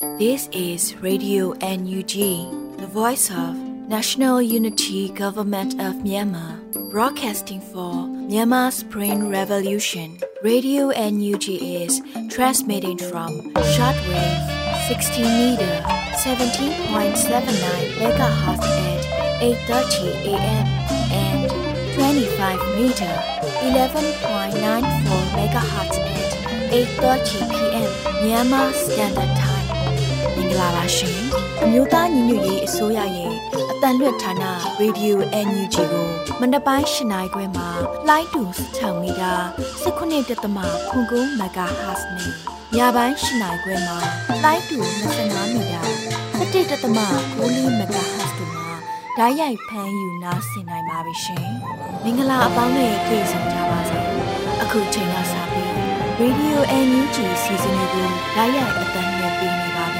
This is Radio NUG, the voice of National Unity Government of Myanmar, broadcasting for Myanmar's Spring Revolution. Radio NUG is transmitting from shortwave 16 meter 17.79 megahertz at 8:30 a.m. and 25 meter 11.94 megahertz at 8:30 p.m. Myanmar Standard Time. မင်္ဂလာပါရှင်အမျိုးသားညီညွတ်ရေးအစိုးရရဲ့အတန်လွတ်ဌာန Radio NUG ကိုမနက်ပိုင်း၈နာရီခွဲမှာလိုင်းတူ6မီတာ19.9 MHz နဲ့ညပိုင်း၈နာရီခွဲမှာလိုင်းတူ25မီတာ17.9 MHz တို့မှာဓာတ်ရိုက်ဖမ်းယူနားဆင်နိုင်ပါပြီရှင်မင်္ဂလာအပေါင်းနဲ့ပြည့်စုံကြပါစေအခုချိန်ကစပြီး Radio NUG စီစဉ်လေးကိုဓာတ်ရိုက်အတန်နဲ့ပေးနေပါပြီ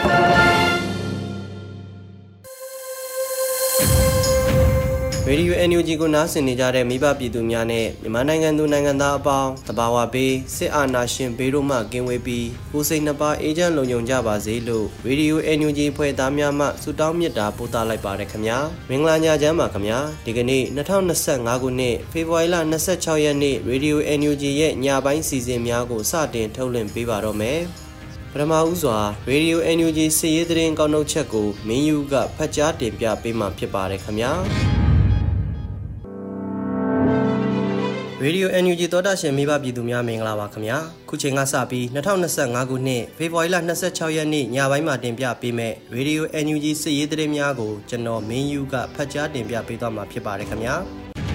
ရေဒီယို NUG ကိုနားဆင်နေကြတဲ့မိဘပြည်သူများနဲ့မြန်မာနိုင်ငံသူနိုင်ငံသားအပေါင်းတဘာဝဘေးစစ်အာဏာရှင်ဘေးတို့မှကင်းဝေးပြီးကိုယ်စိတ်နှပါအေးချမ်းလုံခြုံကြပါစေလို့ရေဒီယို NUG ဖွဲ့သားများမှဆုတောင်းမေတ္တာပို့သလိုက်ပါရခင်ဗျာမင်္ဂလာညချမ်းပါခင်ဗျာဒီကနေ့2025ခုနှစ်ဖေဖော်ဝါရီလ26ရက်နေ့ရေဒီယို NUG ရဲ့ညပိုင်းစီစဉ်များကိုစတင်ထုတ်လွှင့်ပေးပါတော့မယ်ပထမဦးစွာ Radio NUG စီရေးသတင်းကောက်နှုတ်ချက်ကိုမင်းယူကဖတ်ကြားတင်ပြပေးမှာဖြစ်ပါတယ်ခင်ဗျာ Radio NUG သောတာရှင်မိဘပြည်သူများမင်္ဂလာပါခင်ဗျာခုချိန်ကစပြီး2025ခုနှစ်ဖေဖော်ဝါရီလ26ရက်နေ့ညပိုင်းမှာတင်ပြပေးမဲ့ Radio NUG စီရေးသတင်းများကိုကျွန်တော်မင်းယူကဖတ်ကြားတင်ပြပေးသွားမှာဖြစ်ပါတယ်ခင်ဗျာ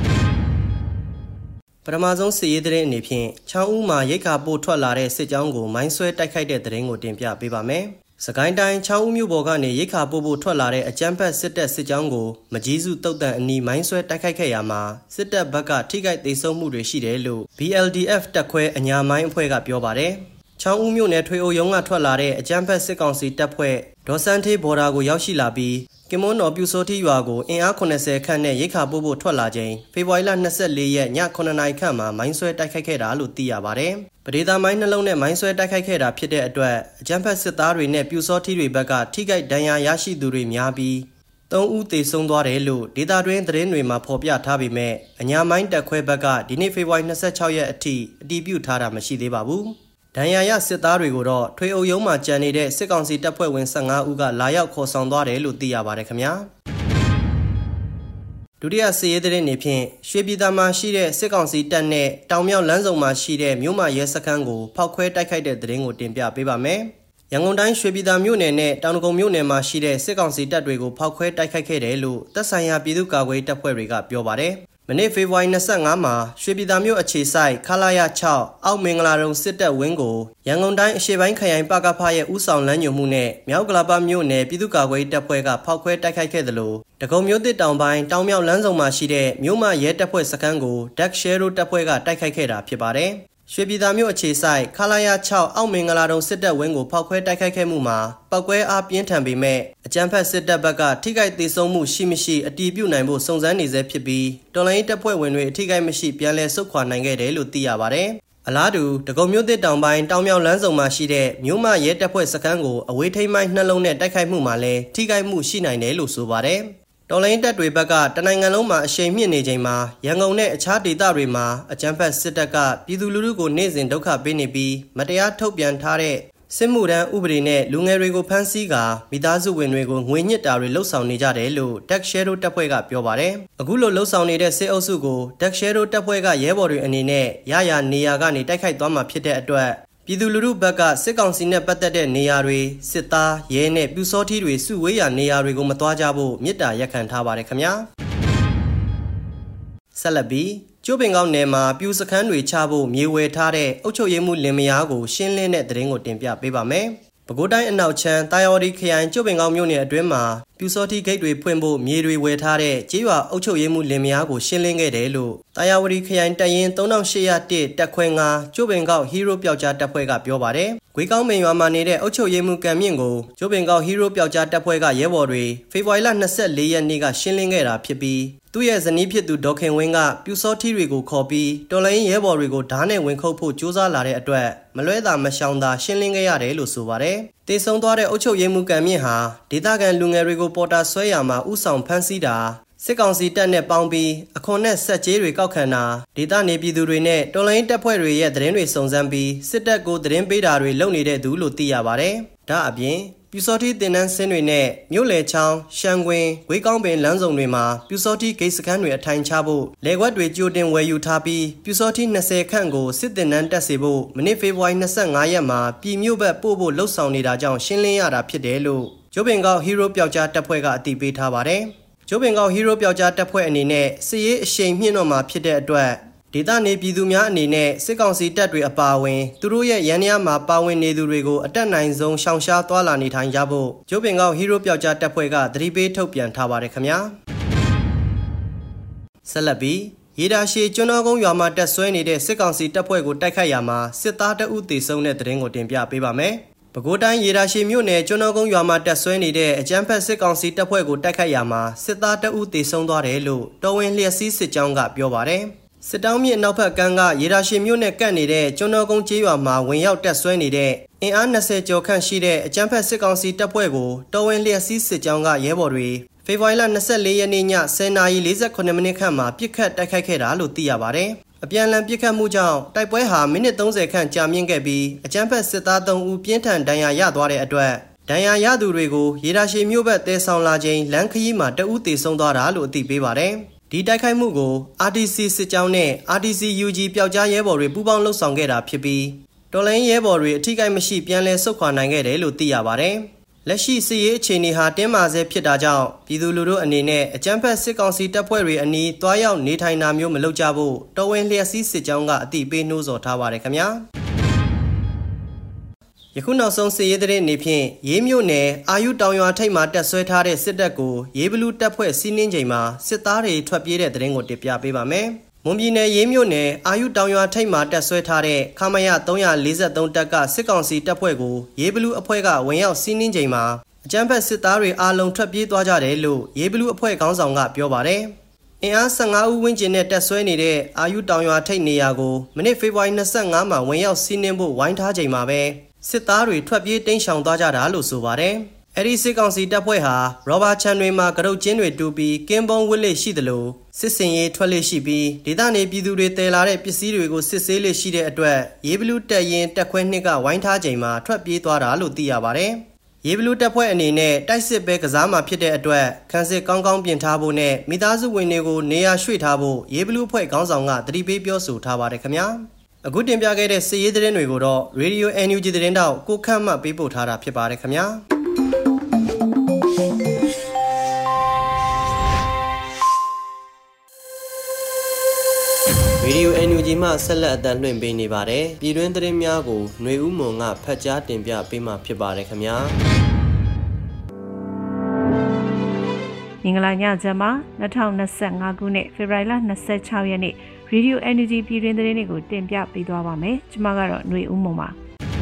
ပထမဆုံးစစ်ရေးသတင်းအနေဖြင့်ချောင်းဦးမှာရိတ်ခါပို့ထွက်လာတဲ့စစ်ကြောင်းကိုမိုင်းဆွဲတိုက်ခိုက်တဲ့သတင်းကိုတင်ပြပေးပါမယ်။စကိုင်းတိုင်းချောင်းဦးမြို့ပေါ်ကနေရိတ်ခါပို့ထွက်လာတဲ့အကြမ်းဖက်စစ်တပ်စစ်ကြောင်းကိုမကြီးစုတုတ်တန်အနီးမိုင်းဆွဲတိုက်ခိုက်ခဲ့ရမှာစစ်တပ်ဘက်ကထိခိုက်ဒေဆုံးမှုတွေရှိတယ်လို့ BLDF တပ်ခွဲအညာမိုင်းအဖွဲ့ကပြောပါတယ်။ချောင်းဦးမြို့နယ်ထွေအိုရုံးကထွက်လာတဲ့အကြမ်းဖက်စစ်ကောင်စီတပ်ဖွဲ့ဒေါ်စန်းသေးဘော်ဒါကိုရောက်ရှိလာပြီးကင်မွန်းတော်ပြူစောတိရွာကိုအင်အား80ခန့်နဲ့ရိတ်ခါပို့ထွက်လာချိန်ဖေဖော်ဝါရီလ24ရက်ည9နာရီခန့်မှာမိုင်းဆွဲတိုက်ခိုက်ခဲ့တာလို့သိရပါတယ်။ပဒေသာမိုင်းနှလုံးနဲ့မိုင်းဆွဲတိုက်ခိုက်ခဲ့တာဖြစ်တဲ့အတွက်အကြမ်းဖက်စစ်သားတွေနဲ့ပြူစောတိတွေဘက်ကထိခိုက်ဒဏ်ရာရရှိသူတွေများပြီး3ဦးသေဆုံးသွားတယ်လို့ဒေတာတွင်းသတင်းတွေမှာဖော်ပြထားပေမဲ့အညာမိုင်းတပ်ခွဲဘက်ကဒီနေ့ဖေဖော်ဝါရီ26ရက်အထိအတည်ပြုထားတာမရှိသေးပါဘူး။ဒဏ်ရာရစစ်သားတွေကိုတော့ထွေအုပ်ရုံးမှာကြံနေတဲ့စစ်ကောင်စီတပ်ဖွဲ့ဝင်15ဦးကလာရောက်ခေါ်ဆောင်သွားတယ်လို့သိရပါတယ်ခင်ဗျာဒုတိယစစ်ရေးသတင်းတွေဖြင့်ရွှေပြည်သာမှာရှိတဲ့စစ်ကောင်စီတပ်နဲ့တောင်မြောက်လမ်းစုံမှာရှိတဲ့မြို့မရဲစခန်းကိုဖောက်ခွဲတိုက်ခိုက်တဲ့သတင်းကိုတင်ပြပေးပါမယ်ရန်ကုန်တိုင်းရွှေပြည်သာမြို့နယ်နဲ့တောင်ဒဂုံမြို့နယ်မှာရှိတဲ့စစ်ကောင်စီတပ်တွေကိုဖောက်ခွဲတိုက်ခိုက်ခဲ့တယ်လို့သက်ဆိုင်ရာပြည်သူ့ကာကွယ်တပ်ဖွဲ့တွေကပြောပါတယ်မနေ့ဖေဖော်ဝါရီ25မှာရွှေပြည်သာမြို့အခြေစိုက်ခလာရ6အောက်မင်္ဂလာတုံစစ်တပ်ဝင်းကိုရန်ကုန်တိုင်းအရှေ့ပိုင်းခရိုင်ပကဖရဲ့ဦးဆောင်လမ်းညွှန်မှုနဲ့မြောက်ကလာပမြို့နယ်ပြည်သူ့ကာကွယ်တပ်ဖွဲ့ကဖောက်ခွဲတိုက်ခိုက်ခဲ့တယ်လို့ဒဂုံမြို့တစ်တောင်ပိုင်းတောင်မြောက်လမ်းစုံမှာရှိတဲ့မြို့မရဲတပ်ဖွဲ့စခန်းကို Dark Shadow တပ်ဖွဲ့ကတိုက်ခိုက်ခဲ့တာဖြစ်ပါတယ်ရွှေပြည်သာမြို့အခြေစိုက်ခလာရ6အောက်မင်္ဂလာတုံစစ်တပ်ဝင်းကိုဖောက်ခွဲတိုက်ခိုက်ခဲ့မှုမှာပောက်ကွဲအားပြင်းထန်ပေမဲ့အကြမ်းဖက်စစ်တပ်ဘက်ကထိခိုက်ဒေဆုံးမှုရှိမရှိအတည်ပြုနိုင်ဖို့စုံစမ်းနေဆဲဖြစ်ပြီးတော်လိုင်းတပ်ဖွဲ့ဝင်တွေအထိခိုက်မရှိပြန်လည်ဆုတ်ခွာနိုင်ခဲ့တယ်လို့သိရပါတယ်။အလားတူဒဂုံမြို့တစ်တောင်ပိုင်းတောင်မြောက်လမ်းစုံမှာရှိတဲ့မြို့မရဲတပ်ဖွဲ့စခန်းကိုအဝေးထိန်းမိုင်းနှလုံးနဲ့တိုက်ခိုက်မှုမှာလည်းထိခိုက်မှုရှိနိုင်တယ်လို့ဆိုပါတယ်။တော်လိုင်းတပ်တွေဘက်ကတနိုင်ငံလုံးမှာအရှိန်မြင့်နေချိန်မှာရန်ကုန်နဲ့အခြားဒေသတွေမှာအကြမ်းဖက်စစ်တပ်ကပြည်သူလူထုကိုနေ့စဉ်ဒုက္ခပေးနေပြီးမတရားထုတ်ပြန်ထားတဲ့စစ်မှုထမ်းဥပဒေနဲ့လူငယ်တွေကိုဖမ်းဆီးကာမိသားစုဝင်တွေကိုငွေညှစ်တာတွေလှုပ်ဆောင်နေကြတယ်လို့ Dark Shadow တပ်ဖွဲ့ကပြောပါတယ်။အခုလိုလှုပ်ဆောင်နေတဲ့စစ်အုပ်စုကို Dark Shadow တပ်ဖွဲ့ကရဲဘော်တွေအနေနဲ့ရရနေရာကနေတိုက်ခိုက်သွားမှာဖြစ်တဲ့အတွက်ပြည်သူလူထုဘက်ကစစ်ကောင်စီနဲ့ပတ်သက်တဲ့နေရာတွေစစ်သားရဲနဲ့ပြူစောထီးတွေစုဝေးရာနေရာတွေကိုမသွားကြဖို့မြစ်တာရက်ခံထားပါတယ်ခင်ဗျာဆက်လက်ပြီးကျိုးပင်ကောက်နယ်မှာပြူစခန်းတွေချဖို့မြေဝယ်ထားတဲ့အုပ်ချုပ်ရေးမှုလင်မယားကိုရှင်းလင်းတဲ့သတင်းကိုတင်ပြပေးပါမယ်ပဲခူးတိုင်းအနောက်ချမ်းတာယာဝတီခရိုင်ကျိုးပင်ကောက်မြို့နယ်အတွင်းမှာပြူစောထီးဂိတ်တွေဖွင့်ဖို့မြေတွေဝယ်ထားတဲ့ကျေးရွာအုပ်ချုပ်ရေးမှုလင်မယားကိုရှင်းလင်းခဲ့တယ်လို့တာယာဝတီခရိုင်တပ်ရင်း3801တပ်ခွဲ9ကျိုးပင်ကောက်ဟီးရိုးပျောက်ကြားတပ်ဖွဲ့ကပြောပါတယ်။ကွဂွေကောင်းမင်ရွာမှာနေတဲ့အုပ်ချုပ်ရေးမှူးကံမြင့်ကိုကျိုးပင်ကောက်ဟီးရိုးပျောက်ကြားတပ်ဖွဲ့ကရဲဘော်တွေဖေဖော်ဝါရီလ24ရက်နေ့ကရှင်းလင်းခဲ့တာဖြစ်ပြီးသူ့ရဲ့ဇနီးဖြစ်သူဒေါခင်ဝင်းကပြူစောထီတွေကိုခေါ်ပြီးတော်လိုင်းရဲဘော်တွေကိုဓာတ်နဲ့ဝင်ခုတ်ဖို့ကြိုးစားလာတဲ့အတွက်မလွဲတာမရှောင်သာရှင်းလင်းခဲ့ရတယ်လို့ဆိုပါတယ်။တေဆုံသွားတဲ့အုပ်ချုပ်ရေးမှူးကံမြင့်ဟာဒေသခံလူငယ်တွေကိုပေါ်တာဆွဲရာမှာဥဆောင်ဖမ်းဆီးတာစစ်ကောင်စီတပ်နဲ့ပေါင်းပြီးအခွန်နဲ့ဆက်ကြေးတွေကောက်ခံတာဒေသနေပြည်သူတွေနဲ့တော်လိုင်းတပ်ဖွဲ့တွေရဲ့သတင်းတွေစုံစမ်းပြီးစစ်တပ်ကိုသတင်းပေးတာတွေလုပ်နေတဲ့သူလို့သိရပါတယ်။ဒါအပြင်ပြူစောတိတင်နန်းစင်းတွေနဲ့မြို့လေချောင်းရှမ်းကွင်းဂွေးကောင်းပင်လမ်းစုံတွေမှာပြူစောတိဂိတ်စခန်းတွေအထိုင်ချဖို့လေကွက်တွေကြိုတင်ဝယ်ယူထားပြီးပြူစောတိ20ခန့်ကိုစစ်တင်နန်းတက်စေဖို့မနေ့ဖေဖော်ဝါရီ25ရက်မှာပြည်မြို့ဘက်ပို့ဖို့လှုပ်ဆောင်နေတာကြောင့်ရှင်းလင်းရတာဖြစ်တယ်လို့ကျိုးပင်ကောက်ဟီးရိုးပျောက်ကြားတပ်ဖွဲ့ကအတည်ပြုထားပါတယ်။ကျိုးပင်ကောက်ဟီးရိုးပျောက်ကြားတပ်ဖွဲ့အနေနဲ့စစ်ရေးအရှိန်မြင့်တော့မှာဖြစ်တဲ့အတွက်ဒေသနေပြည်သူများအနေနဲ့စစ်ကောင်စီတပ်တွေအပါအဝင်သူတို့ရဲ့ရန်ရမှာပါဝင်နေသူတွေကိုအတက်နိုင်ဆုံးရှောင်ရှားသွားလာနေထိုင်ကြဖို့ကျိုးပင်ကောက်ဟီးရိုးပျောက်ကြားတပ်ဖွဲ့ကသတိပေးထုတ်ပြန်ထားပါတယ်ခင်ဗျာဆက်လက်ပြီးရေဒါရှည်ကျွန်းတော်ကုန်းရွာမှာတက်ဆွဲနေတဲ့စစ်ကောင်စီတပ်ဖွဲ့ကိုတိုက်ခိုက်ရာမှာစစ်သားတအုပ်သေဆုံးတဲ့သတင်းကိုတင်ပြပေးပါမယ်ပဲခူးတိုင်းရေဒါရှည်မြို့နယ်ကျွန်းတော်ကုန်းရွာမှာတက်ဆွဲနေတဲ့အကြမ်းဖက်စစ်ကောင်စီတပ်ဖွဲ့ကိုတိုက်ခိုက်ရာမှာစစ်သားတအုပ်သေဆုံးသွားတယ်လို့တော်ဝင်လျက်စီးစစ်ကြောင်းကပြောပါတယ်စစ်တောင်းမြစ်နောက်ဘက်ကမ်းကရေဒါရှည်မြို့နယ်ကပ်နေတဲ့ကျွန်းတော်ကုန်းကျေးရွာမှာဝင်ရောက်တက်ဆွဲနေတဲ့အင်အား20ကျော်ခန့်ရှိတဲ့အကြမ်းဖက်စစ်ကောင်စီတပ်ဖွဲ့ကိုတော်ဝင်လျက်စီးစစ်ကြောင်းကရဲဘော်တွေဖေဖော်ဝါရီလ24ရက်နေ့ည10:48မိနစ်ခန့်မှာပြစ်ခတ်တိုက်ခိုက်ခဲ့တာလို့သိရပါတယ်။အပြန်အလှန်ပြစ်ခတ်မှုကြောင့်တိုက်ပွဲဟာမိနစ်30ခန့်ကြာမြင့်ခဲ့ပြီးအကြမ်းဖက်စစ်သား3ဦးပြင်းထန်ဒဏ်ရာရသွားတဲ့အတွက်ဒဏ်ရာရသူတွေကိုရေဒါရှည်မြို့ဘက်တဲဆောင်လာခြင်းလမ်းခရီးမှာတအုပ်သေဆုံးသွားတာလို့အသိပေးပါတယ်။ဒီတိုက်ခိုက်မှုကို RTC စစ်ကြောင်းနဲ့ RTC UG ပျောက်ကြားရဲဘော်တွေပူးပေါင်းလှုပ်ဆောင်ခဲ့တာဖြစ်ပြီးတော်လိုင်းရဲဘော်တွေအထိကိမရှိပြန်လည်ဆုတ်ခွာနိုင်ခဲ့တယ်လို့သိရပါတယ်။လက်ရှိစစ်ရေးအခြေအနေဟာတင်းမာဆဲဖြစ်တာကြောင့်ပြည်သူလူထုအနေနဲ့အကြမ်းဖက်စစ်ကောင်စီတပ်ဖွဲ့တွေအနီးတွားရောက်နေထိုင်တာမျိုးမလုပ်ကြဖို့တော်ဝင်လျက်စီးစစ်ကြောင်းကအသိပေးနှိုးဆော်ထားပါတယ်ခင်ဗျာ။ယခုနောက်ဆုံးစစ်ရေးသတင်းအနေဖြင့်ရေးမြို့နယ်အာယုတောင်ရွာထိပ်မှာတက်ဆွဲထားတဲ့စစ်တပ်ကိုရေးဘလူးတပ်ဖွဲ့စီးနင်းချိန်မှာစစ်သားတွေထွက်ပြေးတဲ့သတင်းကိုတင်ပြပေးပါမယ်။မွန်ပြည်နယ်ရေးမြို့နယ်အာယုတောင်ရွာထိပ်မှာတက်ဆွဲထားတဲ့ခမရ343တပ်ကစစ်ကောင်စီတပ်ဖွဲ့ကိုရေးဘလူးအဖွဲ့ကဝင်ရောက်စီးနင်းချိန်မှာအကြမ်းဖက်စစ်သားတွေအားလုံးထွက်ပြေးသွားကြတယ်လို့ရေးဘလူးအဖွဲ့ခေါင်းဆောင်ကပြောပါတယ်။အင်အား15ဦးဝန်းကျင်နဲ့တက်ဆွဲနေတဲ့အာယုတောင်ရွာထိပ်နေရာကိုမနေ့ဖေဖော်ဝါရီ25မှာဝင်ရောက်စီးနင်းဖို့ဝိုင်းထားချိန်မှာပဲစစ်သားတွေထွက်ပြေးတိမ်းရှောင်သွားကြတာလို့ဆိုပါတယ်။အဲဒီစစ်ကောင်စီတပ်ဖွဲ့ဟာရောဘာချန်တွေမှာကရုတ်ချင်းတွေတူပြီးကင်းပုံးဝစ်လက်ရှိသလိုစစ်စင်ရေးထွက်လက်ရှိပြီးဒေသနေပြည်သူတွေတည်လာတဲ့ပစ္စည်းတွေကိုစစ်ဆေးလက်ရှိတဲ့အတွက်ရေးဘလူးတပ်ရင်တက်ခွဲနှစ်ကဝိုင်းထားချိန်မှာထွက်ပြေးသွားတာလို့သိရပါတယ်။ရေးဘလူးတပ်ဖွဲ့အနေနဲ့တိုက်စစ်ပဲကစားမှာဖြစ်တဲ့အတွက်ခန်းစစ်ကောင်းကောင်းပြင်ထားဖို့နဲ့မိသားစုဝင်တွေကိုနေရာရွှေ့ထားဖို့ရေးဘလူးအဖွဲ့ခေါင်းဆောင်ကတတိပေးပြောဆိုထားပါတယ်ခင်ဗျာ။အခုတင်ပြခဲ့တဲ့စစ်ရေးသတင်းတွေကိုတော့ Radio NUG သတင်းတောက်ကိုခန့်မှပေးပို့ထားတာဖြစ်ပါတယ်ခင်ဗျာ။ Radio NUG မှဆက်လက်အသံလွှင့်ပေးနေပါတယ်။ပြည်တွင်းသတင်းများကိုຫນွေဦးမွန်ကဖတ်ကြားတင်ပြပေးမှာဖြစ်ပါတယ်ခင်ဗျာ။မင်္ဂလာညချမ်းပါ2025ခုနှစ်ဖေဖော်ဝါရီလ26ရက်နေ့Radio NUG ပြည်တွင်းသတင်းတွေကိုတင်ပြပေးသွားပါမယ်။ကျွန်မကတော့ຫນွေဦးမုံပါ။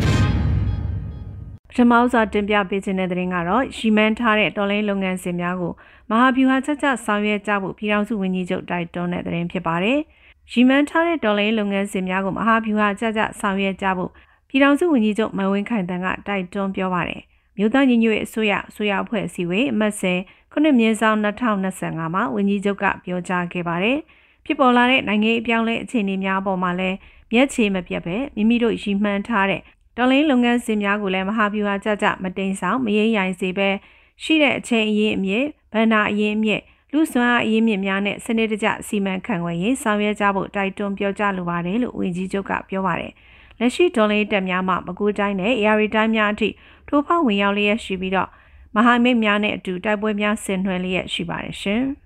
ပထမဆုံးတင်ပြပေးခြင်းတဲ့သတင်းကတော့ရီမန်းထားတဲ့တော်လိုင်းလုပ်ငန်းစဉ်များကိုမဟာဗျူဟာချက်ဆောင်ရွက်ကြဖို့ပြည်ထောင်စုဝန်ကြီးချုပ်တိုက်တွန်းတဲ့သတင်းဖြစ်ပါတယ်။ရီမန်းထားတဲ့တော်လိုင်းလုပ်ငန်းစဉ်များကိုမဟာဗျူဟာချက်ဆောင်ရွက်ကြဖို့ပြည်ထောင်စုဝန်ကြီးချုပ်မန်ဝင်းခိုင်တန်းကတိုက်တွန်းပြောပါတယ်။မြို့သားညီညွတ်ရေးအစိုးရအဖွဲ့အစည်းအဝေးအမှတ်စဉ်9/2025မှာဝန်ကြီးချုပ်ကပြောကြားခဲ့ပါတယ်။ဖြစ်ပေါ်လာတဲ့နိုင်ငံရေးအပြောင်းလဲအခြေအနေများအပေါ်မှာလည်းမျက်ခြေမပြတ်ပဲမိမိတို့ရည်မှန်းထားတဲ့တော်လိုင်းလုပ်ငန်းစဉ်များကိုလည်းမဟာဗျူဟာကြမတိမ်ဆောင်မရင်ရိုင်စေပဲရှိတဲ့အချိန်အရင်းအမြစ်ဗန္နာအရင်းအမြစ်လူစွမ်းအားအရင်းအမြစ်များနဲ့စနစ်တကျစီမံခန့်ခွဲရေးဆောင်ရွက်ကြဖို့တိုက်တွန်းပြောကြားလိုပါတယ်လို့ဝန်ကြီးချုပ်ကပြောပါတယ်။လက်ရှိတော်လိုင်းတပ်များမှမကွေးတိုင်းနဲ့အေရီတိုင်းများအထိထိုးဖောက်ဝင်ရောက်လျက်ရှိပြီးတော့မဟာမိတ်များနဲ့အတူတိုက်ပွဲများဆင်နွှဲလျက်ရှိပါတယ်ရှင်။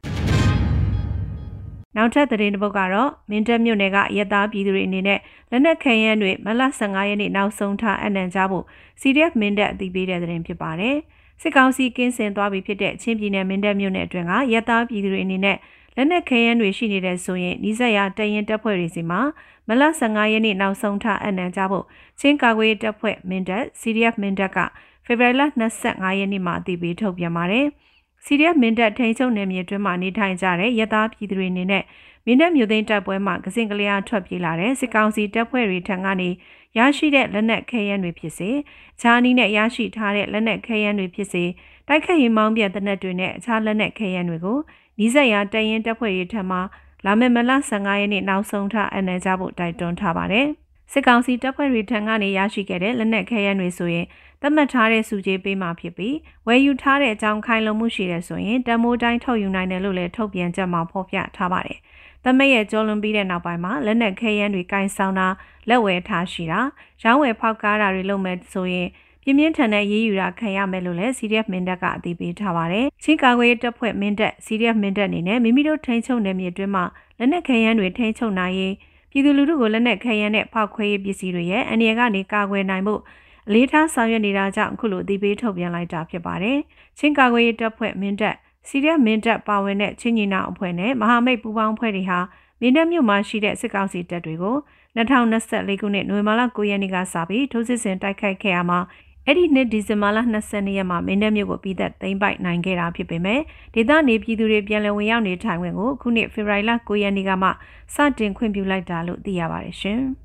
နောက်ထပ်သတင်းတစ်ပုဒ်ကတော့မင်းတပ်မြို့နယ်ကရဲသားပြည်သူတွေအနေနဲ့လက်နက်ခဲယမ်းတွေမလ15ရက်နေ့နောက်ဆုံးထားအနံကြဖို့ CDF မင်းတပ်အသိပေးတဲ့သတင်းဖြစ်ပါတယ်။စစ်ကောင်စီကင်းစင်သွားပြီဖြစ်တဲ့ချင်းပြည်နယ်မင်းတပ်မြို့နယ်အတွင်းကရဲသားပြည်သူတွေအနေနဲ့လက်နက်ခဲယမ်းတွေရှိနေတဲ့ဆိုရင်နီးစပ်ရာတရင်တပ်ဖွဲ့တွေစီမှာမလ15ရက်နေ့နောက်ဆုံးထားအနံကြဖို့ချင်းကာကွယ်တပ်ဖွဲ့မင်းတပ် CDF မင်းတပ်ကဖေဖော်ဝါရီလ25ရက်နေ့မှာအသိပေးထုတ်ပြန်ပါတယ်။ CDF မင်းတပ်ထိန်းချုပ်နယ်မြေတွင်းမှာနေထိုင်ကြတဲ့ရဲသားပြည်သူတွေအနေနဲ့မင်းတပ်မြို့သိမ်းတပ်ပွဲမှာကစင်ကလျာထွက်ပြေးလာတဲ့စစ်ကောင်စီတပ်ဖွဲ့တွေထံကနေရရှိတဲ့လက်နက်ခဲယမ်းတွေဖြစ်စေအခြားနည်းနဲ့ရရှိထားတဲ့လက်နက်ခဲယမ်းတွေဖြစ်စေတိုက်ခိုက်ရေးမောင်းပြန်တဲ့နက်တွေနဲ့အခြားလက်နက်ခဲယမ်းတွေကိုနီးစပ်ရာတရင်တပ်ဖွဲ့တွေထံမှလာမယ့်မလ15ရက်နေ့နောက်ဆုံးထားအနံကြဖို့တိုက်တွန်းထားပါတယ်။စစ်ကောင်စီတပ်ဖွဲ့တွေထံကနေရရှိခဲ့တဲ့လက်နက်ခဲယမ်းတွေဆိုရင်သတ်မှတ်ထားတဲ့စုကြေးပေးမှာဖြစ်ပြီးဝယ်ယူထားတဲ့အကြောင်းခိုင်လုံမှုရှိတဲ့ဆိုရင်တန်မိုးတိုင်းထုတ်ယူနိုင်တယ်လို့လည်းထုတ်ပြန်ချက်မှာဖော်ပြထားပါတယ်။သမက်ရဲ့ကြောလွန်ပြီးတဲ့နောက်ပိုင်းမှာလက်နက်ခဲယမ်းတွေကင်ဆောင်တာလက်ဝယ်ထားရှိတာရောင်းဝယ်ဖောက်ကားတာတွေလုပ်မဲ့ဆိုရင်ပြင်းပြင်းထန်တဲ့ရေးယူတာခံရမယ်လို့လည်း CDF မင်းတပ်ကအသိပေးထားပါတယ်။ချင်းကာကွယ်တပ်ဖွဲ့မင်းတပ် CDF မင်းတပ်အနေနဲ့မိမိတို့ထိန်းချုပ်နယ်မြေတွင်းမှာလက်နက်ခဲယမ်းတွေထိန်းချုပ်နိုင်ရေးပြည်သူလူထုကိုလက်နက်ခဲယမ်းနဲ့ဖောက်ခွဲရေးပစ္စည်းတွေရဲ့အန္တရာယ်ကနေကာကွယ်နိုင်ဖို့အလေးထားဆောင်ရွက်နေတာကြောင့်အခုလိုအသိပေးထုတ်ပြန်လိုက်တာဖြစ်ပါတယ်။ချင်းကာကွယ်တပ်ဖွဲ့မင်းတပ် CDF မင်းတပ်ပါဝင်တဲ့ချင်းညီနောင်အဖွဲ့နဲ့မဟာမိတ်ပူးပေါင်းအဖွဲ့တွေဟာမင်းတပ်မြို့မှာရှိတဲ့စစ်ကောင်စီတပ်တွေကို2024ခုနှစ်နိုဝင်ဘာလ9ရက်နေ့ကစပြီးထိုးစစ်ဆင်တိုက်ခိုက်ခဲ့ရမှာအဲ့ဒီနှစ်ဒီဇင်ဘာလ22ရက်မှာမင်းတပ်မြို့ကိုပြီးသက်သိမ်းပိုက်နိုင်ခဲ့တာဖြစ်ပေမဲ့ဒေသနေပြည်သူတွေပြန်လည်ဝင်ရောက်နေထိုင်ခွင့်ကိုခုနှစ်ဖေဖော်ဝါရီလ9ရက်နေ့ကမှစတင်ခွင့်ပြုလိုက်တာလို့သိရပါတယ်ရှင်။